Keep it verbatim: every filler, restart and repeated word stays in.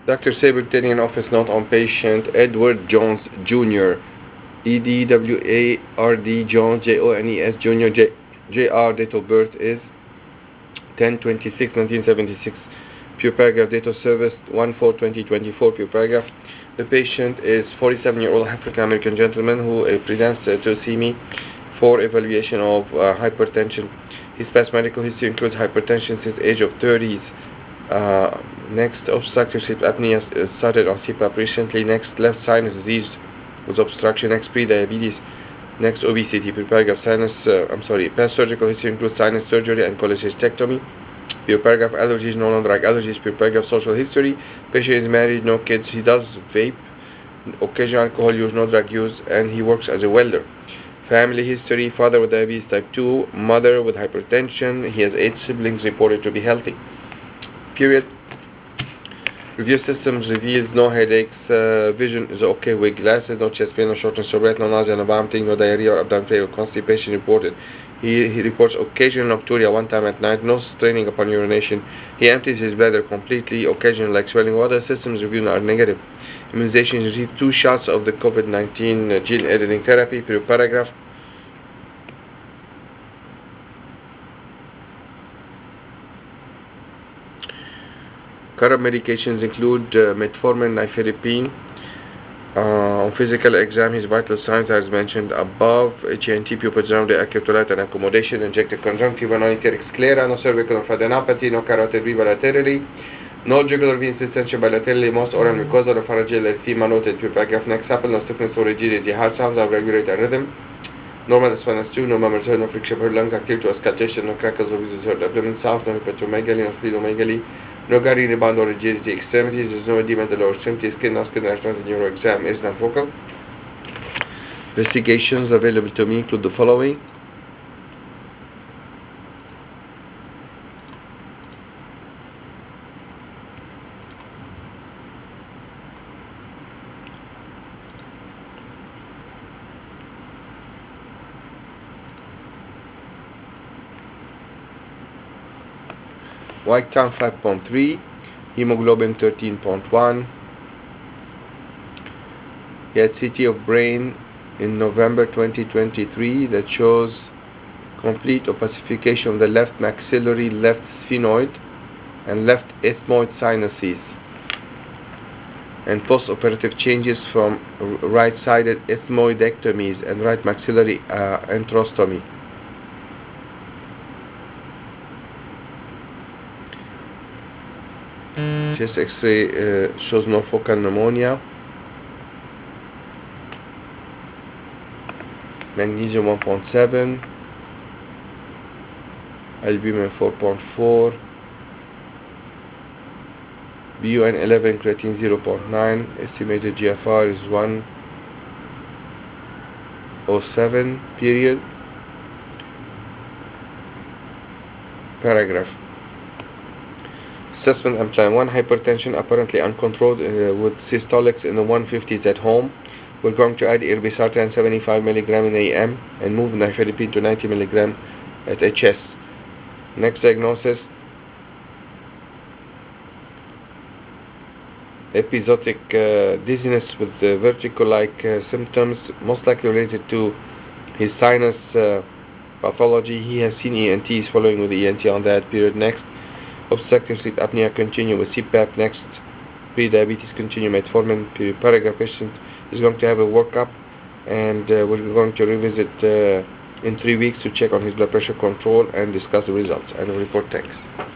Doctor Sabeltanian office note on patient Edward Jones Junior E D W A R D Jones J O N E S Junior J Jr. Date of birth is ten twenty-six nineteen seventy-six. Pure paragraph. Date of service one four twenty twenty-four. Pure paragraph. The patient is forty-seven year old African American gentleman who uh, presents uh, to see me for evaluation of uh, hypertension. His past medical history includes hypertension since age of thirties. Uh, next, obstructive sleep apnea uh, started on C PAP recently. Next, left sinus disease with obstruction. Next, pre-diabetes. Next, obesity. Paragraph. Sinus. Uh, I'm sorry. Past surgical history includes sinus surgery and cholecystectomy. Pure paragraph. Allergies, no non-drug allergies. Pure paragraph. Social history. Patient is married, no kids. He does vape, occasional alcohol use, no drug use, and he works as a welder. Family history: father with diabetes type two, mother with hypertension. He has eight siblings reported to be healthy. Period. Review systems reveals no headaches, uh, vision is okay with glasses, no chest pain, no shortness of breath, no nausea, no vomiting, no diarrhea or abdominal pain or constipation reported. He, he reports occasional nocturia one time at night, no straining upon urination. He empties his bladder completely, occasional like swelling. Other systems reviewed are negative. Immunization: received two shots of the COVID nineteen uh, gene editing therapy. Per paragraph. Current medications include uh, metformin, nifedipine. Uh, on physical exam, his vital signs as mentioned above: H N T, pupil acutolite and accommodation, injected conjunctiva, no enteric sclera, no cervical lymphadenopathy, no carotid V bilaterally, no jugular veins distension bilaterally, most oral mucosal or pharyngeal erythema noted. Paragraph. Next, supple, no stiffness or rigidity. Heart sounds are regulated and rhythm. Normal spinous two, no murmurs heard, no friction heard. Lungs active to auscultation, no crackles or wheezes heard. Abdomen sound, no hepatomegaly, no splenomegaly. No gary rebound or rigidity extremities. There's no edema in the lower extremity. Skin, no skin rash, not in neuro exam. Is not focal. Investigations available to me include the following: white count five point three, hemoglobin thirteen point one. He had C T of brain in November twenty twenty-three that shows complete opacification of the left maxillary, left sphenoid, and left ethmoid sinuses, and post-operative changes from right-sided ethmoidectomies and right maxillary uh, enterostomy. Chest X-ray uh, shows no focal pneumonia. Magnesium one point seven, albumin four point four, B U N eleven, creatine zero point nine, estimated G F R is one oh seven. Period. Paragraph. Assessment and plan: one, hypertension apparently uncontrolled uh, with systolics in the one fifties at home. We're going to add irbesartan seventy-five milligram in A M and move nifedipine to ninety milligram at H S. Next diagnosis: episodic uh, dizziness with uh, vertigo-like uh, symptoms, most likely related to his sinus uh, pathology. He has seen E N Ts following with E N T on that. Period. Next, obstructive sleep apnea continue with C PAP. Next, pre-diabetes continue metformin. Period. Paragraph. Patient is going to have a workup, and uh, we're going to revisit uh, in three weeks to check on his blood pressure control and discuss the results. And report. Thanks.